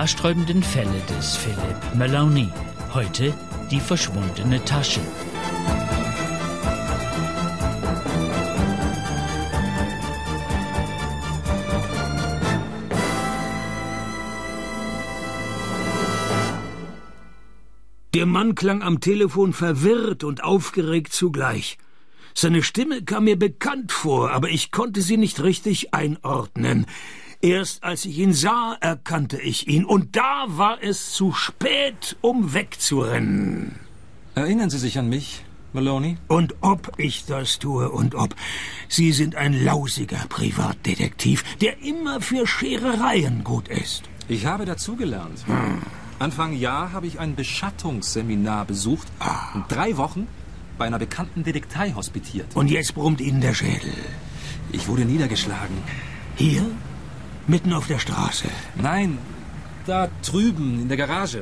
haarsträubenden Fälle des Philippe Maloney. Heute die verschwundene Tasche. Der Mann klang am Telefon verwirrt und aufgeregt zugleich. Seine Stimme kam mir bekannt vor, aber ich konnte sie nicht richtig einordnen. Erst als ich ihn sah, erkannte ich ihn, und da war es zu spät, um wegzurennen. Erinnern Sie sich an mich, Maloney? Und ob ich das tue und ob. Sie sind ein lausiger Privatdetektiv, der immer für Scherereien gut ist. Ich habe dazugelernt. Anfang Jahr habe ich ein Beschattungsseminar besucht und 3 Wochen bei einer bekannten Detektei hospitiert. Und jetzt brummt Ihnen der Schädel. Ich wurde niedergeschlagen. Hier? Mitten auf der Straße? Nein, da drüben in der Garage.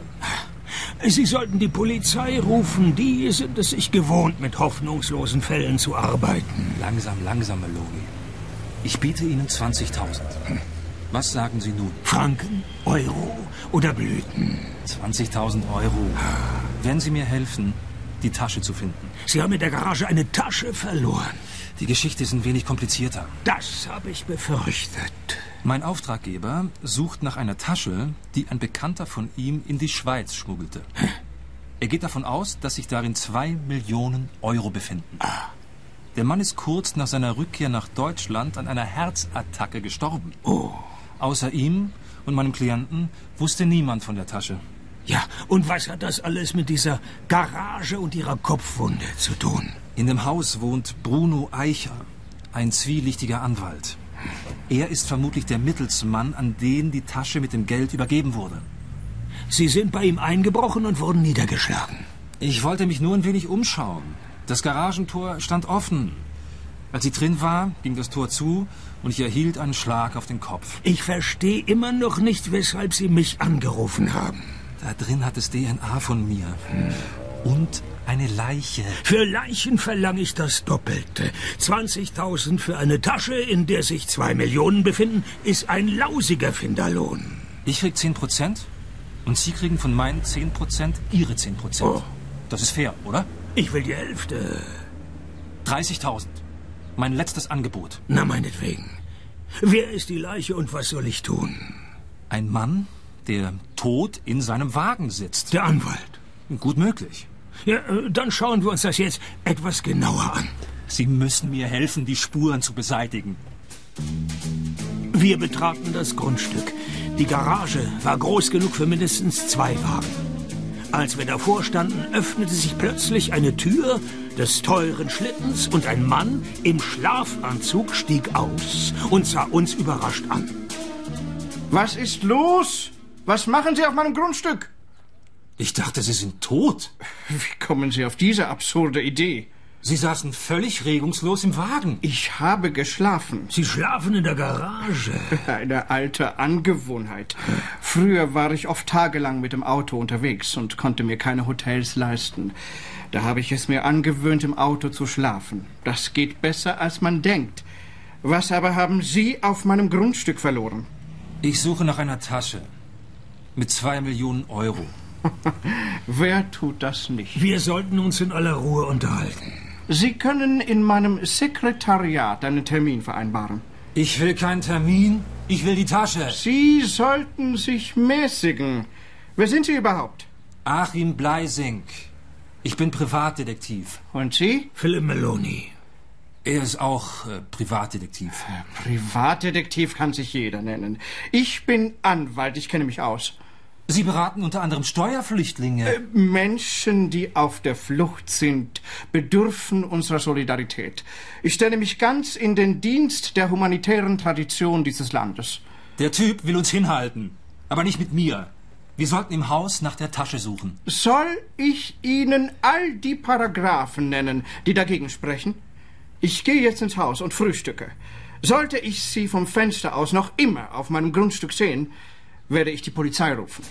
Sie sollten die Polizei rufen. Die sind es sich gewohnt, mit hoffnungslosen Fällen zu arbeiten. Langsam, Maloney. Ich biete Ihnen 20.000. Was sagen Sie nun? Franken, Euro oder Blüten? 20.000 Euro. Wenn Sie mir helfen, die Tasche zu finden. Sie haben in der Garage eine Tasche verloren. Die Geschichte ist ein wenig komplizierter. Das habe ich befürchtet. Mein Auftraggeber sucht nach einer Tasche, die ein Bekannter von ihm in die Schweiz schmuggelte. Er geht davon aus, dass sich darin 2 Millionen Euro befinden. Der Mann ist kurz nach seiner Rückkehr nach Deutschland an einer Herzattacke gestorben. Außer ihm und meinem Klienten wusste niemand von der Tasche. Ja, und was hat das alles mit dieser Garage und ihrer Kopfwunde zu tun? In dem Haus wohnt Bruno Eicher, ein zwielichtiger Anwalt. Er ist vermutlich der Mittelsmann, an den die Tasche mit dem Geld übergeben wurde. Sie sind bei ihm eingebrochen und wurden niedergeschlagen. Ich wollte mich nur ein wenig umschauen. Das Garagentor stand offen. Als ich drin war, ging das Tor zu und ich erhielt einen Schlag auf den Kopf. Ich verstehe immer noch nicht, weshalb Sie mich angerufen haben. Da drin hat es DNA von mir. Und eine Leiche. Für Leichen verlange ich das Doppelte. 20.000 für eine Tasche, in der sich 2 Millionen befinden, ist ein lausiger Finderlohn. Ich krieg 10% und Sie kriegen von meinen 10% Ihre 10%. Oh. Das ist fair, oder? Ich will die Hälfte. 30.000. Mein letztes Angebot. Na, meinetwegen. Wer ist die Leiche und was soll ich tun? Ein Mann, der tot in seinem Wagen sitzt. Der Anwalt. Gut möglich. Ja, dann schauen wir uns das jetzt etwas genauer an. Sie müssen mir helfen, die Spuren zu beseitigen. Wir betraten das Grundstück. Die Garage war groß genug für mindestens 2 Wagen. Als wir davor standen, öffnete sich plötzlich eine Tür des teuren Schlittens und ein Mann im Schlafanzug stieg aus und sah uns überrascht an. Was ist los? Was machen Sie auf meinem Grundstück? Ich dachte, Sie sind tot. Wie kommen Sie auf diese absurde Idee? Sie saßen völlig regungslos im Wagen. Ich habe geschlafen. Sie schlafen in der Garage. Eine alte Angewohnheit. Früher war ich oft tagelang mit dem Auto unterwegs und konnte mir keine Hotels leisten. Da habe ich es mir angewöhnt, im Auto zu schlafen. Das geht besser, als man denkt. Was aber haben Sie auf meinem Grundstück verloren? Ich suche nach einer Tasche mit 2 Millionen Euro. Wer tut das nicht? Wir sollten uns in aller Ruhe unterhalten. Sie können in meinem Sekretariat einen Termin vereinbaren. Ich will keinen Termin, ich will die Tasche. Sie sollten sich mäßigen. Wer sind Sie überhaupt? Achim Bleising. Ich bin Privatdetektiv. Und Sie? Philippe Maloney. Er ist auch Privatdetektiv. Privatdetektiv kann sich jeder nennen. Ich bin Anwalt, ich kenne mich aus. Sie beraten unter anderem Steuerflüchtlinge. Menschen, die auf der Flucht sind, bedürfen unserer Solidarität. Ich stelle mich ganz in den Dienst der humanitären Tradition dieses Landes. Der Typ will uns hinhalten, aber nicht mit mir. Wir sollten im Haus nach der Tasche suchen. Soll ich Ihnen all die Paragraphen nennen, die dagegen sprechen? Ich gehe jetzt ins Haus und frühstücke. Sollte ich Sie vom Fenster aus noch immer auf meinem Grundstück sehen, werde ich die Polizei rufen.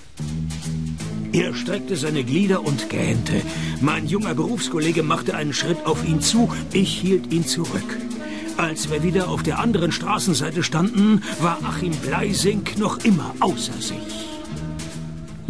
Er streckte seine Glieder und gähnte. Mein junger Berufskollege machte einen Schritt auf ihn zu. Ich hielt ihn zurück. Als wir wieder auf der anderen Straßenseite standen, war Achim Bleising noch immer außer sich.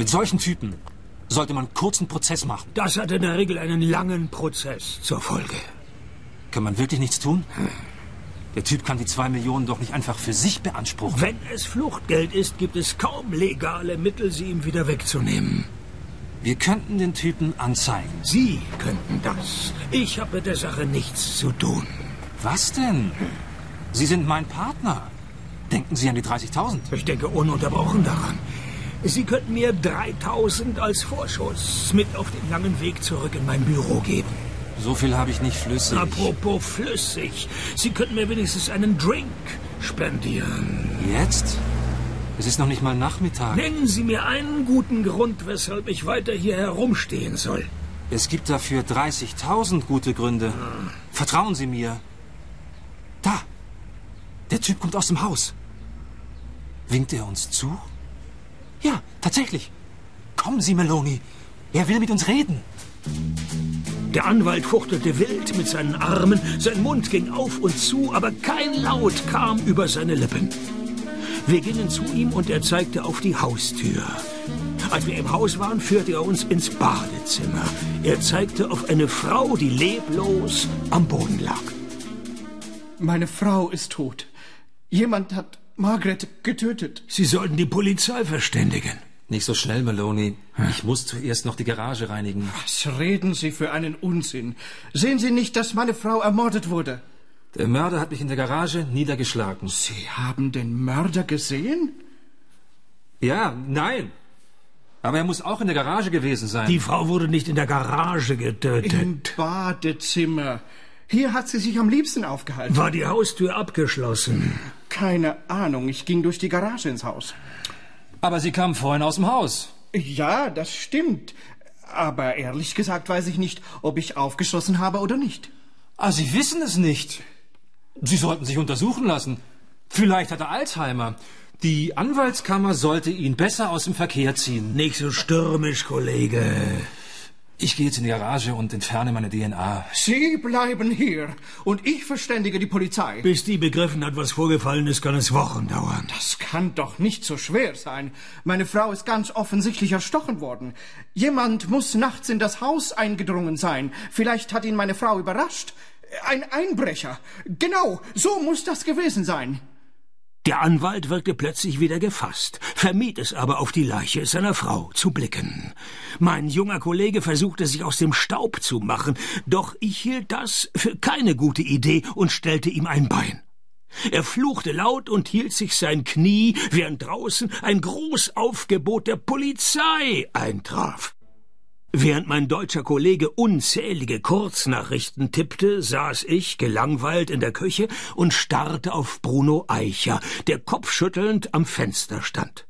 Mit solchen Typen sollte man kurzen Prozess machen. Das hat in der Regel einen langen Prozess zur Folge. Kann man wirklich nichts tun? Der Typ kann die 2 Millionen doch nicht einfach für sich beanspruchen. Wenn es Fluchtgeld ist, gibt es kaum legale Mittel, sie ihm wieder wegzunehmen. Wir könnten den Typen anzeigen. Sie könnten das. Ich habe mit der Sache nichts zu tun. Was denn? Sie sind mein Partner. Denken Sie an die 30.000. Ich denke ununterbrochen daran. Sie könnten mir 3.000 als Vorschuss mit auf den langen Weg zurück in mein Büro geben. So viel habe ich nicht flüssig. Apropos flüssig. Sie könnten mir wenigstens einen Drink spendieren. Jetzt? Es ist noch nicht mal Nachmittag. Nennen Sie mir einen guten Grund, weshalb ich weiter hier herumstehen soll. Es gibt dafür 30.000 gute Gründe. Vertrauen Sie mir. Da! Der Typ kommt aus dem Haus. Winkt er uns zu? Ja, tatsächlich. Kommen Sie, Maloney. Er will mit uns reden. Der Anwalt fuchtelte wild mit seinen Armen, sein Mund ging auf und zu, aber kein Laut kam über seine Lippen. Wir gingen zu ihm und er zeigte auf die Haustür. Als wir im Haus waren, führte er uns ins Badezimmer. Er zeigte auf eine Frau, die leblos am Boden lag. Meine Frau ist tot. Jemand hat Margaret getötet. Sie sollten die Polizei verständigen. Nicht so schnell, Maloney. Ich muss zuerst noch die Garage reinigen. Was reden Sie für einen Unsinn? Sehen Sie nicht, dass meine Frau ermordet wurde? Der Mörder hat mich in der Garage niedergeschlagen. Sie haben den Mörder gesehen? Ja, nein. Aber er muss auch in der Garage gewesen sein. Die Frau wurde nicht in der Garage getötet. Im Badezimmer. Hier hat sie sich am liebsten aufgehalten. War die Haustür abgeschlossen? Keine Ahnung, ich ging durch die Garage ins Haus. Aber Sie kamen vorhin aus dem Haus. Ja, das stimmt. Aber ehrlich gesagt weiß ich nicht, ob ich aufgeschlossen habe oder nicht. Ah, Sie wissen es nicht. Sie sollten sich untersuchen lassen. Vielleicht hat er Alzheimer. Die Anwaltskammer sollte ihn besser aus dem Verkehr ziehen. Nicht so stürmisch, Kollege. Ich gehe jetzt in die Garage und entferne meine DNA. Sie bleiben hier und ich verständige die Polizei. Bis die begriffen hat, was vorgefallen ist, kann es Wochen dauern. Das kann doch nicht so schwer sein. Meine Frau ist ganz offensichtlich erstochen worden. Jemand muss nachts in das Haus eingedrungen sein. Vielleicht hat ihn meine Frau überrascht. Ein Einbrecher. Genau, so muss das gewesen sein. Der Anwalt wirkte plötzlich wieder gefasst, vermied es aber, auf die Leiche seiner Frau zu blicken. Mein junger Kollege versuchte, sich aus dem Staub zu machen, doch ich hielt das für keine gute Idee und stellte ihm ein Bein. Er fluchte laut und hielt sich sein Knie, während draußen ein Großaufgebot der Polizei eintraf. Während mein deutscher Kollege unzählige Kurznachrichten tippte, saß ich, gelangweilt, in der Küche und starrte auf Bruno Eicher, der kopfschüttelnd am Fenster stand.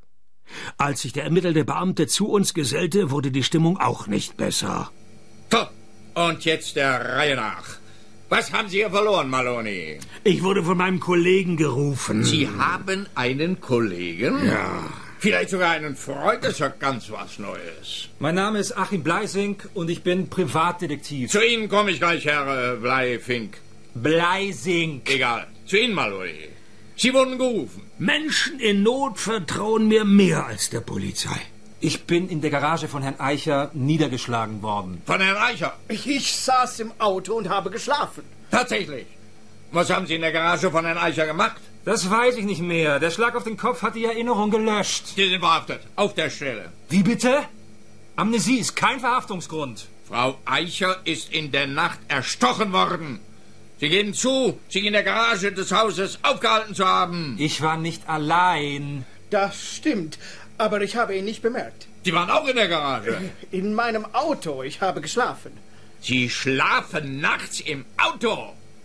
Als sich der ermittelnde Beamte zu uns gesellte, wurde die Stimmung auch nicht besser. So, und jetzt der Reihe nach. Was haben Sie hier verloren, Maloney? Ich wurde von meinem Kollegen gerufen. Sie haben einen Kollegen? Ja. Vielleicht sogar einen Freund, das ist ja ganz was Neues. Mein Name ist Achim Bleising und ich bin Privatdetektiv. Zu Ihnen komme ich gleich, Herr Bleifink. Bleising. Egal, zu Ihnen, Maloney. Sie wurden gerufen. Menschen in Not vertrauen mir mehr als der Polizei. Ich bin in der Garage von Herrn Eicher niedergeschlagen worden. Von Herrn Eicher? Ich saß im Auto und habe geschlafen. Tatsächlich. Was haben Sie in der Garage von Herrn Eicher gemacht? Das weiß ich nicht mehr. Der Schlag auf den Kopf hat die Erinnerung gelöscht. Sie sind verhaftet. Auf der Stelle. Wie bitte? Amnesie ist kein Verhaftungsgrund. Frau Eicher ist in der Nacht erstochen worden. Sie geben zu, sich in der Garage des Hauses aufgehalten zu haben. Ich war nicht allein. Das stimmt, aber ich habe ihn nicht bemerkt. Sie waren auch in der Garage. In meinem Auto, ich habe geschlafen. Sie schlafen nachts im Auto.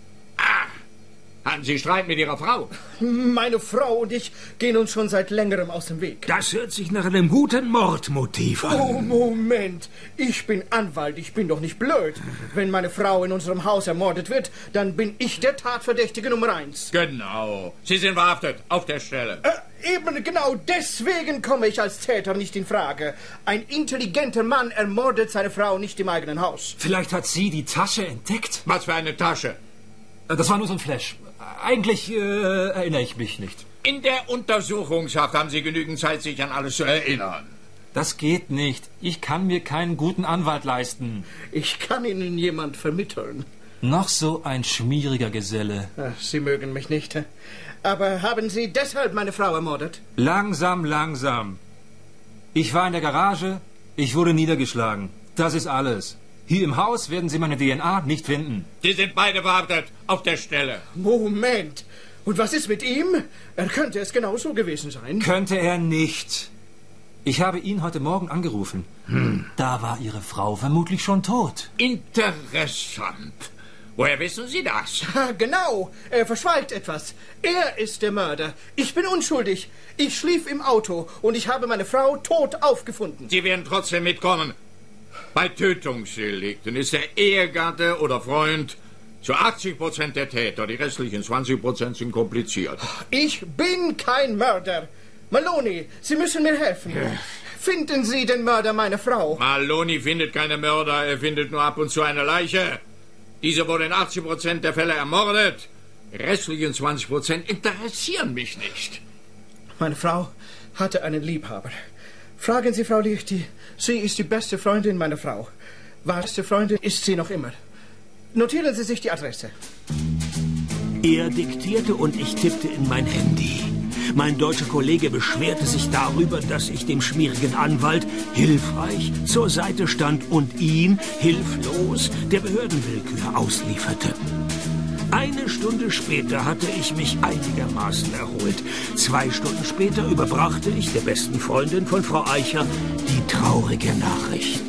Ah, hatten Sie Streit mit Ihrer Frau? Meine Frau und ich gehen uns schon seit längerem aus dem Weg. Das hört sich nach einem guten Mordmotiv an. Oh, Moment. Ich bin Anwalt, ich bin doch nicht blöd. Wenn meine Frau in unserem Haus ermordet wird, dann bin ich der Tatverdächtige Nummer 1. Genau. Sie sind verhaftet. Auf der Stelle. Eben genau deswegen komme ich als Täter nicht in Frage. Ein intelligenter Mann ermordet seine Frau nicht im eigenen Haus. Vielleicht hat sie die Tasche entdeckt. Was für eine Tasche? Das war nur so ein Flash. Eigentlich erinnere ich mich nicht. In der Untersuchungshaft haben Sie genügend Zeit, sich an alles zu erinnern. Das geht nicht. Ich kann mir keinen guten Anwalt leisten. Ich kann Ihnen jemand vermitteln. Noch so ein schmieriger Geselle. Ach, Sie mögen mich nicht. Aber haben Sie deshalb meine Frau ermordet? Langsam, langsam. Ich war in der Garage, ich wurde niedergeschlagen. Das ist alles. Hier im Haus werden Sie meine DNA nicht finden. Die sind beide verhaftet, auf der Stelle. Moment. Und was ist mit ihm? Er könnte es genauso gewesen sein. Könnte er nicht. Ich habe ihn heute Morgen angerufen. Da war Ihre Frau vermutlich schon tot. Interessant. Woher wissen Sie das? Genau. Er verschweigt etwas. Er ist der Mörder. Ich bin unschuldig. Ich schlief im Auto und ich habe meine Frau tot aufgefunden. Sie werden trotzdem mitkommen. Bei Tötungsdelikten ist der Ehegatte oder Freund zu 80% der Täter. Die restlichen 20% sind kompliziert. Ich bin kein Mörder. Maloney, Sie müssen mir helfen. Finden Sie den Mörder meiner Frau. Maloney findet keine Mörder, er findet nur ab und zu eine Leiche. Diese wurde in 80% der Fälle ermordet. Die restlichen 20% interessieren mich nicht. Meine Frau hatte einen Liebhaber. Fragen Sie Frau Lichty. Sie ist die beste Freundin meiner Frau. Beste Freundin ist sie noch immer. Notieren Sie sich die Adresse. Er diktierte und ich tippte in mein Handy. Mein deutscher Kollege beschwerte sich darüber, dass ich dem schmierigen Anwalt hilfreich zur Seite stand und ihn, hilflos, der Behördenwillkür auslieferte. Eine Stunde später hatte ich mich einigermaßen erholt. 2 Stunden später überbrachte ich der besten Freundin von Frau Eicher die traurige Nachricht.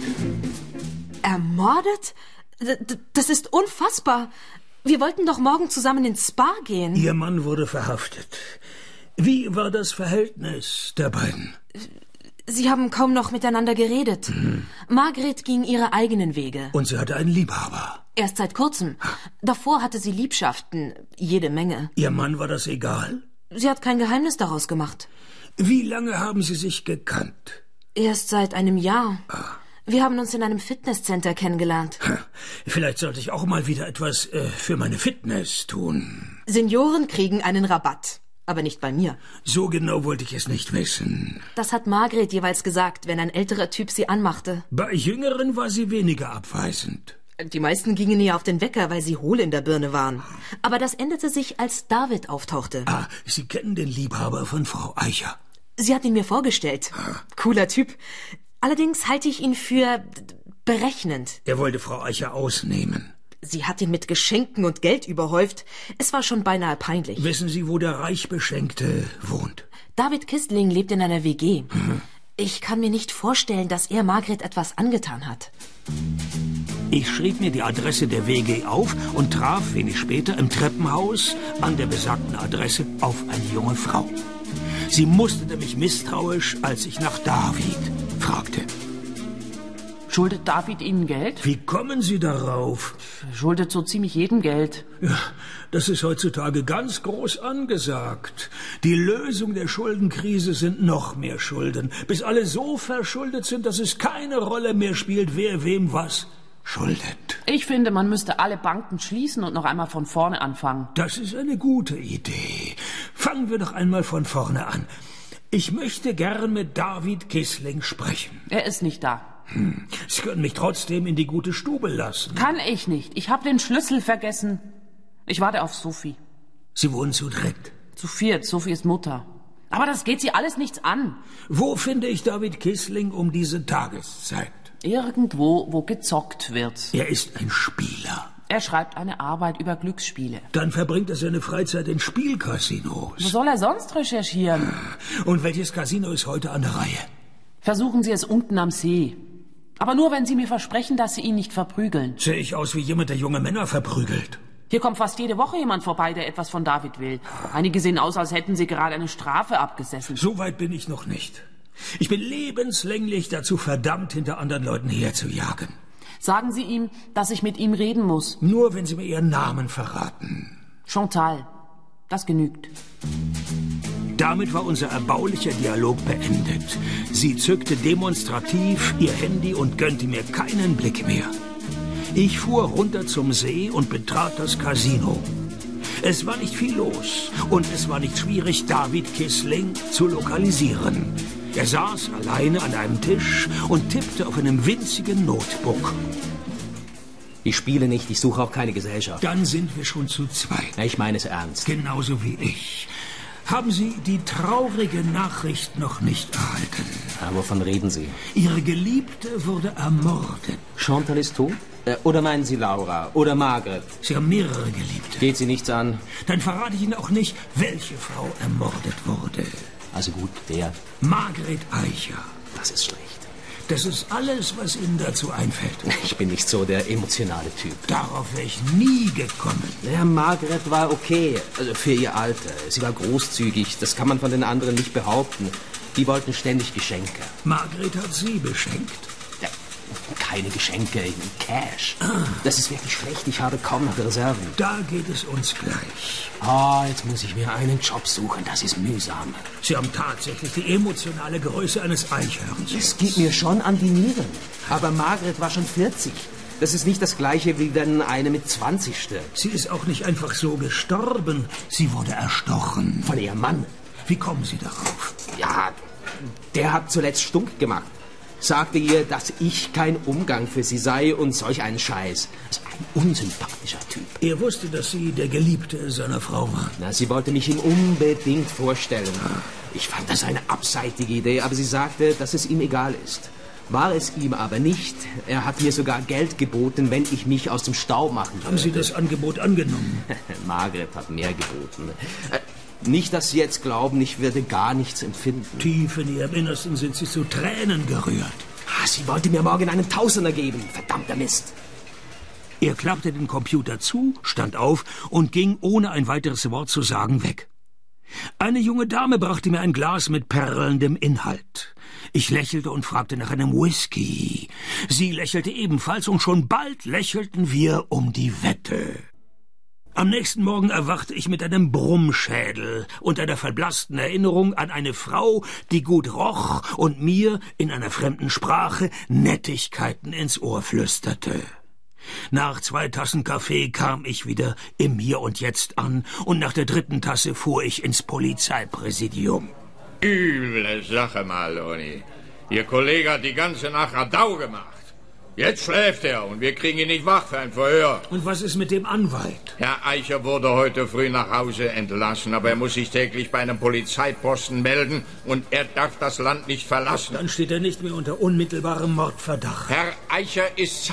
Ermordet? Das ist unfassbar. Wir wollten doch morgen zusammen ins Spa gehen. Ihr Mann wurde verhaftet. Wie war das Verhältnis der beiden? Sie haben kaum noch miteinander geredet. Margret ging ihre eigenen Wege. Und sie hatte einen Liebhaber. Erst seit kurzem. Davor hatte sie Liebschaften, jede Menge. Ihr Mann war das egal? Sie hat kein Geheimnis daraus gemacht. Wie lange haben Sie sich gekannt? Erst seit einem Jahr. Wir haben uns in einem Fitnesscenter kennengelernt. Vielleicht sollte ich auch mal wieder etwas für meine Fitness tun. Senioren kriegen einen Rabatt. Aber nicht bei mir. So genau wollte ich es nicht wissen. Das hat Margret jeweils gesagt, wenn ein älterer Typ sie anmachte. Bei Jüngeren war sie weniger abweisend. Die meisten gingen ihr auf den Wecker, weil sie hohl in der Birne waren. Aber das änderte sich, als David auftauchte. Sie kennen den Liebhaber von Frau Eicher. Sie hat ihn mir vorgestellt. Cooler Typ. Allerdings halte ich ihn für berechnend. Er wollte Frau Eicher ausnehmen. Sie hat ihn mit Geschenken und Geld überhäuft. Es war schon beinahe peinlich. Wissen Sie, wo der Reichbeschenkte wohnt? David Kistling lebt in einer WG. Ich kann mir nicht vorstellen, dass er Margret etwas angetan hat. Ich schrieb mir die Adresse der WG auf und traf wenig später im Treppenhaus an der besagten Adresse auf eine junge Frau. Sie musterte mich misstrauisch, als ich nach David fragte. Schuldet David Ihnen Geld? Wie kommen Sie darauf? Schuldet so ziemlich jedem Geld. Ja, das ist heutzutage ganz groß angesagt. Die Lösung der Schuldenkrise sind noch mehr Schulden, bis alle so verschuldet sind, dass es keine Rolle mehr spielt, wer wem was schuldet. Ich finde, man müsste alle Banken schließen und noch einmal von vorne anfangen. Das ist eine gute Idee. Fangen wir doch einmal von vorne an. Ich möchte gern mit David Kistling sprechen. Er ist nicht da. Sie können mich trotzdem in die gute Stube lassen. Kann ich nicht. Ich habe den Schlüssel vergessen. Ich warte auf Sophie. Sie wohnen zu dritt. Zu viert. Sophie ist Mutter. Aber das geht sie alles nichts an. Wo finde ich David Kistling um diese Tageszeit? Irgendwo, wo gezockt wird. Er ist ein Spieler. Er schreibt eine Arbeit über Glücksspiele. Dann verbringt er seine Freizeit in Spielcasinos. Wo soll er sonst recherchieren? Und welches Casino ist heute an der Reihe? Versuchen Sie es unten am See. Aber nur, wenn Sie mir versprechen, dass Sie ihn nicht verprügeln. Sehe ich aus wie jemand, der junge Männer verprügelt? Hier kommt fast jede Woche jemand vorbei, der etwas von David will. Einige sehen aus, als hätten sie gerade eine Strafe abgesessen. So weit bin ich noch nicht. Ich bin lebenslänglich dazu verdammt, hinter anderen Leuten herzujagen. Sagen Sie ihm, dass ich mit ihm reden muss. Nur, wenn Sie mir Ihren Namen verraten. Chantal. Das genügt. Damit war unser erbaulicher Dialog beendet. Sie zückte demonstrativ ihr Handy und gönnte mir keinen Blick mehr. Ich fuhr runter zum See und betrat das Casino. Es war nicht viel los und es war nicht schwierig, David Kistling zu lokalisieren. Er saß alleine an einem Tisch und tippte auf einem winzigen Notebook. Ich spiele nicht, ich suche auch keine Gesellschaft. Dann sind wir schon zu zweit. Ich meine es ernst. Genauso wie ich. Haben Sie die traurige Nachricht noch nicht erhalten? Ja, wovon reden Sie? Ihre Geliebte wurde ermordet. Chantal ist tot? Oder meinen Sie Laura? Oder Margaret? Sie haben mehrere Geliebte. Geht Sie nichts an? Dann verrate ich Ihnen auch nicht, welche Frau ermordet wurde. Also gut, wer? Margaret Eicher. Das ist schlecht. Das ist alles, was Ihnen dazu einfällt. Ich bin nicht so der emotionale Typ. Darauf wäre ich nie gekommen. Ja, Margaret war okay, also für ihr Alter. Sie war großzügig, das kann man von den anderen nicht behaupten. Die wollten ständig Geschenke. Margaret hat Sie beschenkt. Ja, keine Geschenke, Cash. Das ist wirklich schlecht, ich habe kaum noch Reserven. Da geht es uns gleich. Jetzt muss ich mir einen Job suchen, das ist mühsam. Sie haben tatsächlich die emotionale Größe eines Eichhörns. Es geht mir schon an die Nieren. Aber Margaret war schon 40. Das ist nicht das Gleiche, wie wenn eine mit 20 stirbt. Sie ist auch nicht einfach so gestorben. Sie wurde erstochen. Von ihrem Mann. Wie kommen Sie darauf? Ja, der hat zuletzt stunk gemacht. Sagte ihr, dass ich kein Umgang für sie sei und solch einen Scheiß. Das ist ein unsympathischer Typ. Er wusste, dass Sie der Geliebte seiner Frau waren. Na, sie wollte mich ihm unbedingt vorstellen. Ich fand das eine abseitige Idee, aber sie sagte, dass es ihm egal ist. War es ihm aber nicht. Er hat mir sogar Geld geboten, wenn ich mich aus dem Staub machen würde. Haben Sie das Angebot angenommen? Margaret hat mehr geboten. Nicht, dass Sie jetzt glauben, ich würde gar nichts empfinden. Tief in Ihrem Innersten sind Sie zu Tränen gerührt. Sie wollte mir morgen einen Tausender geben. Verdammter Mist. Er klappte den Computer zu, stand auf und ging, ohne ein weiteres Wort zu sagen, weg. Eine junge Dame brachte mir ein Glas mit perlendem Inhalt. Ich lächelte und fragte nach einem Whisky. Sie lächelte ebenfalls und schon bald lächelten wir um die Wette. Am nächsten Morgen erwachte ich mit einem Brummschädel und einer verblassten Erinnerung an eine Frau, die gut roch und mir in einer fremden Sprache Nettigkeiten ins Ohr flüsterte. Nach 2 Tassen Kaffee kam ich wieder im Hier und Jetzt an und nach der 3. Tasse fuhr ich ins Polizeipräsidium. Üble Sache, Maloney. Ihr Kollege hat die ganze Nacht Radau gemacht. Jetzt schläft er und wir kriegen ihn nicht wach für ein Verhör. Und was ist mit dem Anwalt? Herr Eicher wurde heute früh nach Hause entlassen, aber er muss sich täglich bei einem Polizeiposten melden und er darf das Land nicht verlassen. Dann steht er nicht mehr unter unmittelbarem Mordverdacht. Herr Eicher ist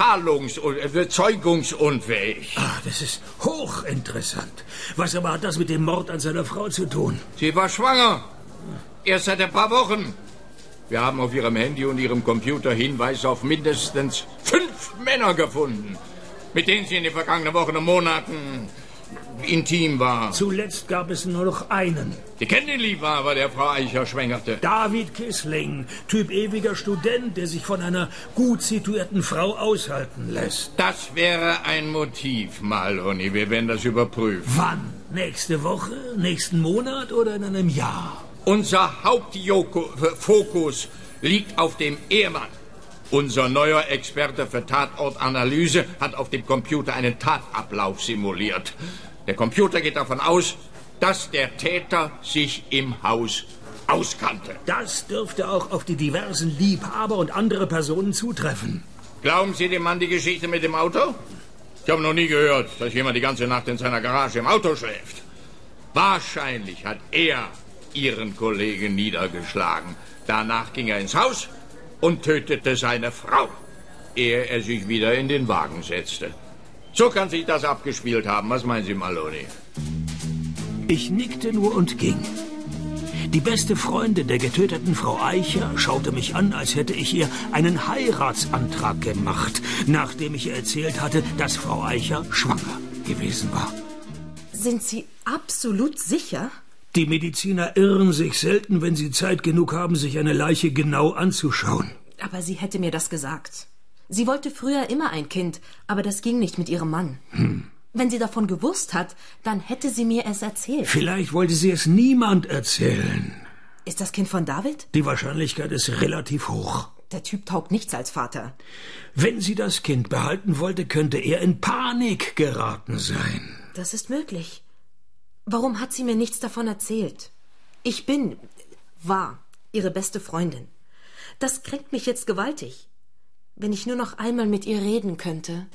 zeugungsunfähig. Das ist hochinteressant. Was aber hat das mit dem Mord an seiner Frau zu tun? Sie war schwanger. Erst seit ein paar Wochen. Wir haben auf Ihrem Handy und Ihrem Computer Hinweise auf mindestens 5 Männer gefunden, mit denen sie in den vergangenen Wochen und Monaten intim war. Zuletzt gab es nur noch einen. Sie kennen ihn lieber, aber der Frau Eicher schwängerte. David Kissling, Typ ewiger Student, der sich von einer gut situierten Frau aushalten lässt. Das wäre ein Motiv, Maloney. Wir werden das überprüfen. Wann? Nächste Woche? Nächsten Monat oder in einem Jahr? Unser Hauptfokus liegt auf dem Ehemann. Unser neuer Experte für Tatortanalyse hat auf dem Computer einen Tatablauf simuliert. Der Computer geht davon aus, dass der Täter sich im Haus auskannte. Das dürfte auch auf die diversen Liebhaber und andere Personen zutreffen. Glauben Sie dem Mann die Geschichte mit dem Auto? Ich habe noch nie gehört, dass jemand die ganze Nacht in seiner Garage im Auto schläft. Wahrscheinlich hat er Ihren Kollegen niedergeschlagen. Danach ging er ins Haus und tötete seine Frau, ehe er sich wieder in den Wagen setzte. So kann sich das abgespielt haben. Was meinen Sie, Maloney? Ich nickte nur und ging. Die beste Freundin der getöteten Frau Eicher schaute mich an, als hätte ich ihr einen Heiratsantrag gemacht, nachdem ich ihr erzählt hatte, dass Frau Eicher schwanger gewesen war. Sind Sie absolut sicher? Die Mediziner irren sich selten, wenn sie Zeit genug haben, sich eine Leiche genau anzuschauen. Aber sie hätte mir das gesagt. Sie wollte früher immer ein Kind, aber das ging nicht mit ihrem Mann. Wenn sie davon gewusst hat, dann hätte sie mir es erzählt. Vielleicht wollte sie es niemand erzählen. Ist das Kind von David? Die Wahrscheinlichkeit ist relativ hoch. Der Typ taugt nichts als Vater. Wenn sie das Kind behalten wollte, könnte er in Panik geraten sein. Das ist möglich. Warum hat sie mir nichts davon erzählt? Ich ihre beste Freundin. Das kränkt mich jetzt gewaltig. Wenn ich nur noch einmal mit ihr reden könnte.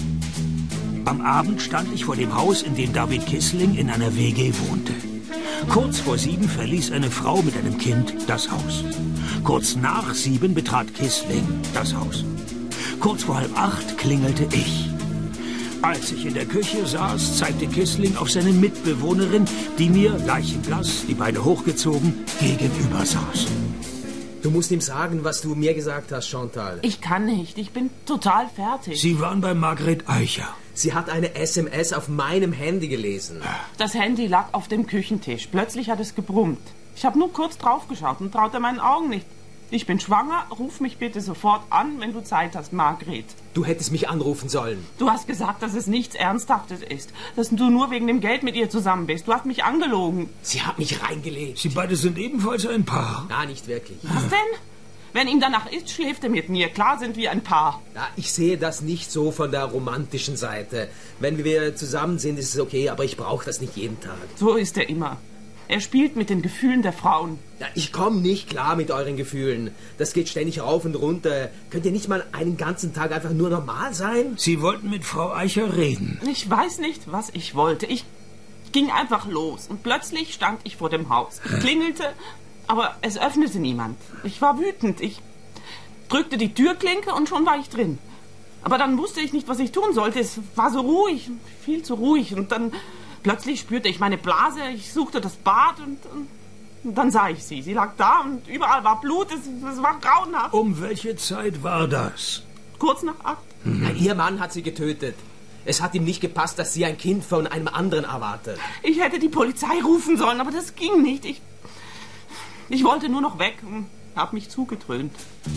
Am Abend stand ich vor dem Haus, in dem David Kissling in einer WG wohnte. Kurz vor 7 verließ eine Frau mit einem Kind das Haus. Kurz nach 7 betrat Kissling das Haus. Kurz vor 7:30 klingelte ich. Als ich in der Küche saß, zeigte Kissling auf seine Mitbewohnerin, die mir, leichenblass, die Beine hochgezogen, gegenüber saß. Du musst ihm sagen, was du mir gesagt hast, Chantal. Ich kann nicht. Ich bin total fertig. Sie waren bei Margret Eicher. Sie hat eine SMS auf meinem Handy gelesen. Das Handy lag auf dem Küchentisch. Plötzlich hat es gebrummt. Ich habe nur kurz draufgeschaut und traute meinen Augen nicht. Ich bin schwanger, ruf mich bitte sofort an, wenn du Zeit hast, Margret. Du hättest mich anrufen sollen. Du hast gesagt, dass es nichts Ernsthaftes ist. Dass du nur wegen dem Geld mit ihr zusammen bist. Du hast mich angelogen. Sie hat mich reingelegt. Sie beide sind ebenfalls ein Paar. Na, nicht wirklich. Was denn? Wenn ihm danach ist, schläft er mit mir. Klar sind wir ein Paar. Ja, ich sehe das nicht so von der romantischen Seite. Wenn wir zusammen sind, ist es okay, aber ich brauche das nicht jeden Tag. So ist er immer. Er spielt mit den Gefühlen der Frauen. Ja, ich komme nicht klar mit euren Gefühlen. Das geht ständig rauf und runter. Könnt ihr nicht mal einen ganzen Tag einfach nur normal sein? Sie wollten mit Frau Eicher reden. Ich weiß nicht, was ich wollte. Ich ging einfach los und plötzlich stand ich vor dem Haus. Ich klingelte, aber es öffnete niemand. Ich war wütend. Ich drückte die Türklinke und schon war ich drin. Aber dann wusste ich nicht, was ich tun sollte. Es war so ruhig, viel zu ruhig. Und dann plötzlich spürte ich meine Blase. Ich suchte das Bad und dann sah ich sie. Sie lag da und überall war Blut. Es war grauenhaft. Um welche Zeit war das? Kurz nach 8. Ja, ihr Mann hat sie getötet. Es hat ihm nicht gepasst, dass sie ein Kind von einem anderen erwartet. Ich hätte die Polizei rufen sollen, aber das ging nicht. Ich wollte nur noch weg und habe mich zugedröhnt.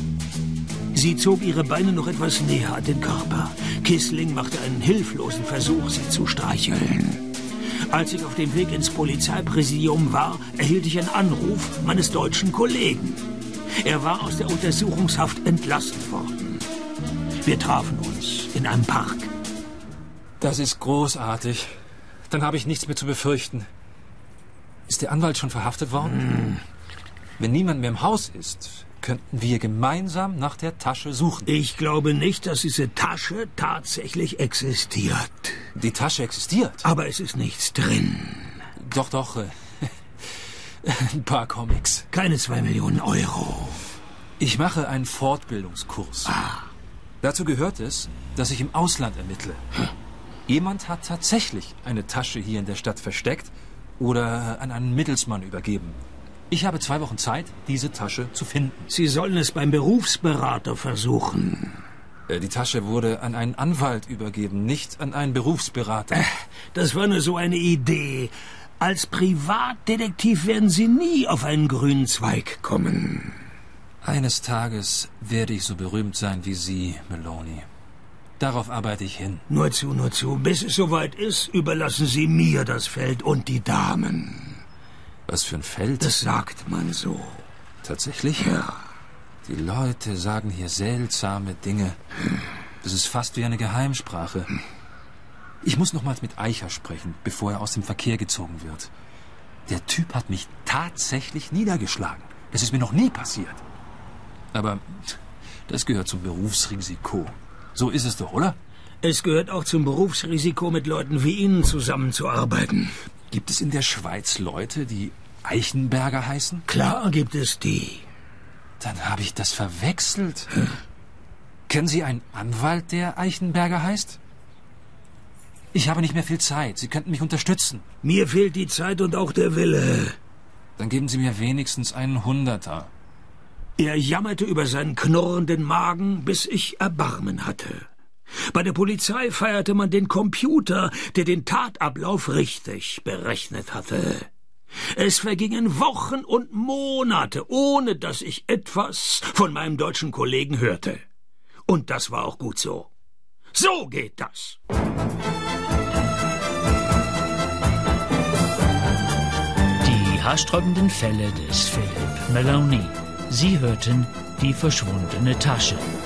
Sie zog ihre Beine noch etwas näher an den Körper. Kissling machte einen hilflosen Versuch, sie zu streicheln. Als ich auf dem Weg ins Polizeipräsidium war, erhielt ich einen Anruf meines deutschen Kollegen. Er war aus der Untersuchungshaft entlassen worden. Wir trafen uns in einem Park. Das ist großartig. Dann habe ich nichts mehr zu befürchten. Ist der Anwalt schon verhaftet worden? Wenn niemand mehr im Haus ist, könnten wir gemeinsam nach der Tasche suchen. Ich glaube nicht, dass diese Tasche tatsächlich existiert. Die Tasche existiert? Aber es ist nichts drin. Doch. Ein paar Comics. Keine 2 Millionen Euro. Ich mache einen Fortbildungskurs. Dazu gehört es, dass ich im Ausland ermittle. Jemand hat tatsächlich eine Tasche hier in der Stadt versteckt oder an einen Mittelsmann übergeben. Ich habe 2 Wochen Zeit, diese Tasche zu finden. Sie sollen es beim Berufsberater versuchen. Die Tasche wurde an einen Anwalt übergeben, nicht an einen Berufsberater. Das war nur so eine Idee. Als Privatdetektiv werden Sie nie auf einen grünen Zweig kommen. Eines Tages werde ich so berühmt sein wie Sie, Maloney. Darauf arbeite ich hin. Nur zu. Bis es soweit ist, überlassen Sie mir das Feld und die Damen. Was für ein Feld? Das sagt man so. Tatsächlich? Ja. Die Leute sagen hier seltsame Dinge. Das ist fast wie eine Geheimsprache. Ich muss nochmals mit Eicher sprechen, bevor er aus dem Verkehr gezogen wird. Der Typ hat mich tatsächlich niedergeschlagen. Es ist mir noch nie passiert. Aber das gehört zum Berufsrisiko. So ist es doch, oder? Es gehört auch zum Berufsrisiko, mit Leuten wie Ihnen zusammenzuarbeiten. Gibt es in der Schweiz Leute, die Eichenberger heißen? Klar gibt es die. Dann habe ich das verwechselt. Kennen Sie einen Anwalt, der Eichenberger heißt? Ich habe nicht mehr viel Zeit. Sie könnten mich unterstützen. Mir fehlt die Zeit und auch der Wille. Dann geben Sie mir wenigstens einen 100er. Er jammerte über seinen knurrenden Magen, bis ich Erbarmen hatte. Bei der Polizei feierte man den Computer, der den Tatablauf richtig berechnet hatte. Es vergingen Wochen und Monate, ohne dass ich etwas von meinem deutschen Kollegen hörte. Und das war auch gut so. So geht das. Die haarsträubenden Fälle des Philip Maloney. Sie hörten Die verschwundene Tasche.